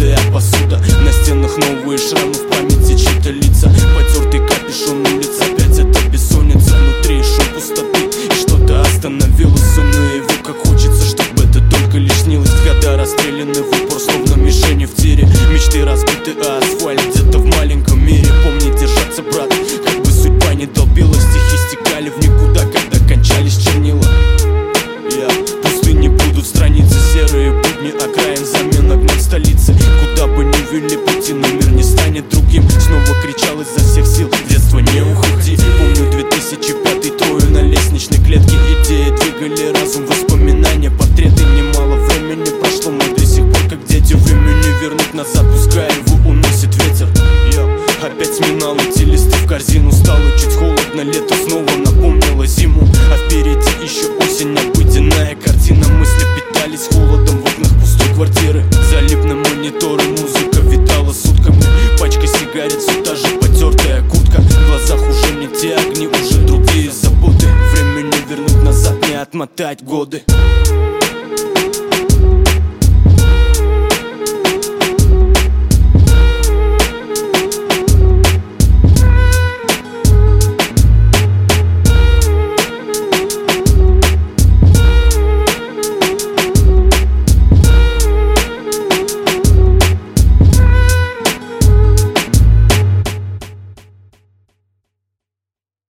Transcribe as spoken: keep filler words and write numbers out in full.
разбитая посуда. На стенах новые шрамы, в памяти чьи-то лица. Потертый капюшон улиц, опять это бессонница. Внутри шум пустоты, и что-то остановилось. Сон его, как хочется, чтобы это только лишь снилось. Года расстреляны в упор, словно мишени в тире. Мечты разбиты, а асфальт где-то в маленьком мире. Помни держаться, брат, как бы судьба не долбила. Стихи стекали в никуда, когда кончались чернила. Я пустыни будут страницы, серые будни окраин, замена гнет столицы. Куда бы ни вели пути, но мир не станет другим. Снова кричал изо всех сил: детство, не уходи. Помню две тысячи пятый, трое на лестничной клетке. Идеи двигали разум, воспоминания, портреты. Немало времени прошло, мы до сих пор как дети. Время не вернуть назад, пускай его уносит ветер. Я опять сминал эти листы в корзину. Стало чуть холодно, лето снова напомнило зиму. А впереди еще осень, обыденная картина. Мысли питались холодом в окнах пустой квартиры. Залип на мониторы, музыка витала сутками. Пачка сигарет, все та же потертая куртка. В глазах уже не те огни, уже другие заботы. Время не вернуть назад, не отмотать годы.